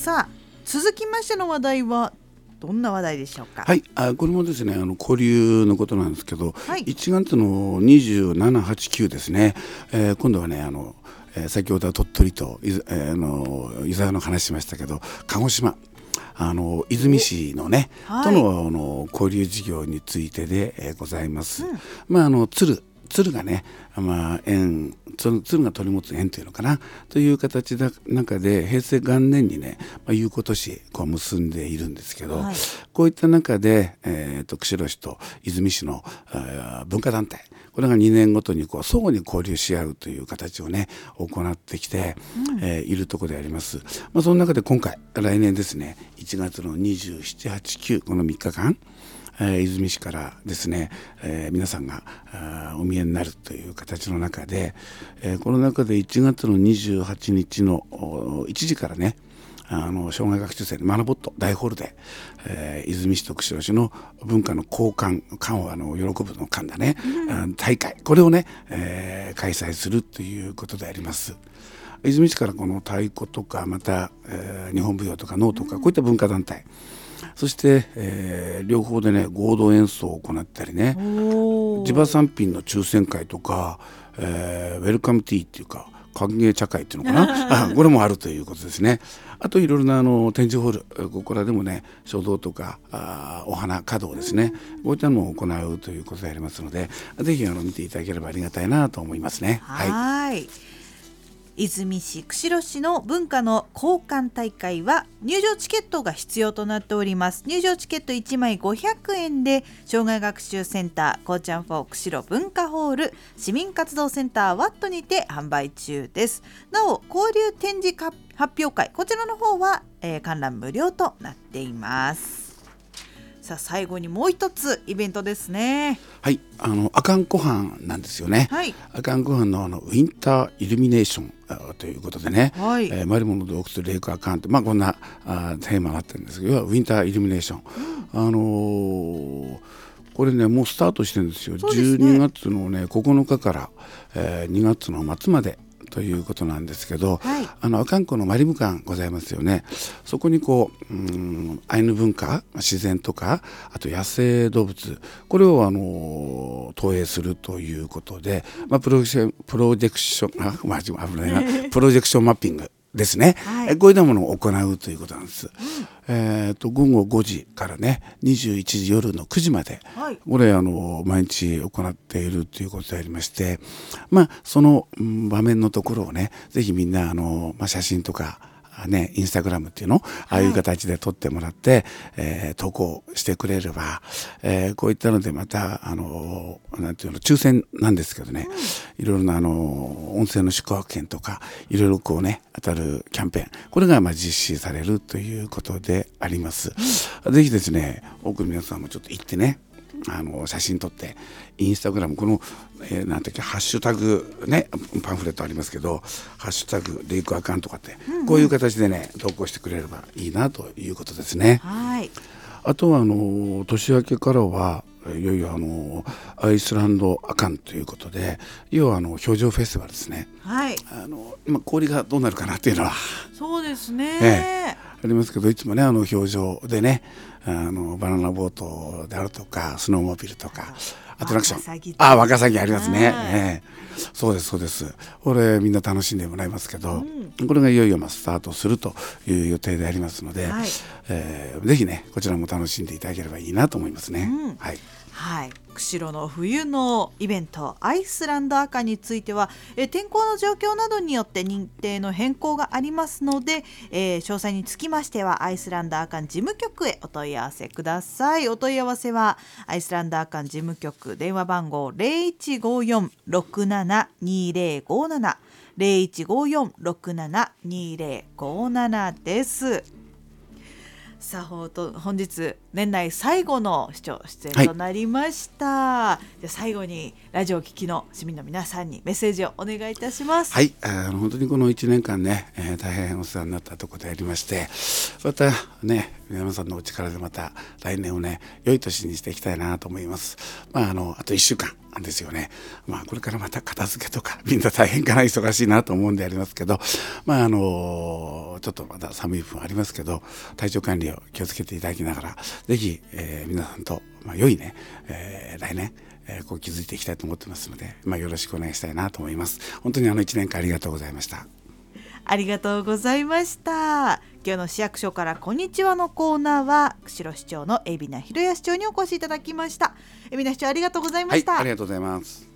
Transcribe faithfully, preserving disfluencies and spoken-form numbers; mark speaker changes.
Speaker 1: さあ続きましての話題はどんな話題でしょうか。
Speaker 2: はい、あこれもですねあの交流のことなんですけど、
Speaker 1: はい、
Speaker 2: いちがつのにじゅうしち、はち、くですね、えー、今度はねあの、えー、先ほどは鳥取とい、えー、の伊沢の話しましたけど鹿児島あの出水市のね、はい、との、あの交流事業についてで、えー、ございます。うん、まああの鶴鶴がね、まあ、縁鶴が取り持つ縁というのかなという形の中で平成元年にね、まあ、友好都市こう結んでいるんですけど、はい、こういった中で、えー、と釧路市と出水市の文化団体これがにねんごとにこう相互に交流し合うという形をね行ってきて、うんえー、いるところであります。まあ、その中で今回来年ですねいちがつのにじゅうしち、はち、くこのみっかかんえー、出水市からですね、えー、皆さんがお見えになるという形の中で、えー、この中でいちがつのにじゅうはちにちのいちじからねあの障害学習生のマナボット大ホールで、えー、出水市と釧路市の文化の交換館をあの喜ぶの館だね、うん、大会これをね、えー、開催するということであります。出水市からこの太鼓とかまた、えー、日本舞踊とか能とかこういった文化団体そして、えー、両方でね合同演奏を行ったりね地場産品の抽選会とか、えー、ウェルカムティーっていうか歓迎茶会っていうのかなあこれもあるということですね。あといろいろなあの展示ホールここらでもね書道とかあお花華道ですねこういったのを行うということでありますのでぜひあの見ていただければありがたいなと思いますね。
Speaker 1: はい、はい出水市釧路市の文化の交換大会は入場チケットが必要となっております。入場チケットいちまいごひゃくえんで障害学習センターこうちゃんフォー釧路文化ホール市民活動センターワットにて販売中です。なお交流展示発表会こちらの方は、えー、観覧無料となっています。さあ最後にもう一つイベントですね。
Speaker 2: はいあの阿寒湖畔なんですよね。はい、阿寒湖畔のあのウィンターイルミネーションということでね、はいえー、マリモの洞窟レイクアカンって、まあ、こんなあテーマがあってるんですけどウィンターイルミネーション、うんあのー、これねもうスタートしてるんですよ。ですね、じゅうにがつの、ね、ここのかから、えー、にがつの末までということなんですけど、はい、あの阿寒湖のマリム館ございますよね。そこにこう、うん、アイヌ文化自然とかあと野生動物これをあの投影するということで、まあ、プロジェプロジェクションあ、まあ、危ないなプロジェクションマッピングですね、はい、こういったものを行うということなんです。うんえー、と午後ごじからねにじゅういちじ夜のくじまで、はい、これあの毎日行っているということでありまして、まあ、その場面のところをねぜひみんなあの、まあ、写真とかね、インスタグラムっていうのああいう形で撮ってもらって、はいえー、投稿してくれれば、えー、こういったのでまたあのなんていうの抽選なんですけどね、うん、いろいろなあの温泉の宿泊券とかいろいろこうね当たるキャンペーンこれがまあ実施されるということであります。うん、ぜひですね多くの皆さんもちょっと行ってねあの写真撮ってインスタグラムこの、えー、なんていうかハッシュタグねパンフレットありますけどハッシュタグレイクアカンとかって、うんうん、こういう形でね投稿してくれればいいなということですね。はいあとはあの年明けからはいよいよあのアイスランドアカンということで要はあの表情フェスティバルですね。はいあの今氷がどうなるかなっていうのは
Speaker 1: そうですね、
Speaker 2: ええありますけどいつもねあの表情でねあのバナナボートであるとかスノーモービルとかアトラクションあワカサギありますね、えー、そうですそうですこれみんな楽しんでもらいますけど、うん、これがいよいよまあスタートするという予定でありますので、はいえー、ぜひねこちらも楽しんでいただければいいなと思いますね。うんはい
Speaker 1: はい、釧路の冬のイベントアイスランドアカについてはえ天候の状況などによって認定の変更がありますので、えー、詳細につきましてはアイスランドアカン事務局へお問い合わせください。お問い合わせはアイスランドアカン事務局電話番号 ゼロいちごよん ろくなな にゼロごなな ゼロいちごよん ろくなな にゼロごななです。さあ本日年内最後の市長出演となりました、はい、じゃあ最後にラジオを聴きの市民の皆さんにメッセージをお願いいたします。
Speaker 2: はい、あの本当にこのいちねんかんね、えー、大変お世話になったところでありまして、またね皆さんのお力でまた来年をね良い年にしていきたいなと思います。まああのあといっしゅうかんなんですよね。まあこれからまた片付けとかみんな大変かな忙しいなと思うんでありますけど、まああのちょっとまだ寒い分ありますけど体調管理を気をつけていただきながらぜひ、えー、皆さんと、まあ、良いね、えー、来年、えー、こう築いていきたいと思ってますので、まあ、よろしくお願いしたいなと思います。本当にあのいちねんかんありがとうございました。
Speaker 1: ありがとうございました。今日の市役所からこんにちはのコーナーは釧路市長の海老名博也市長にお越しいただきました。海老名市長ありがとうございました。
Speaker 2: はい、ありがとうございます。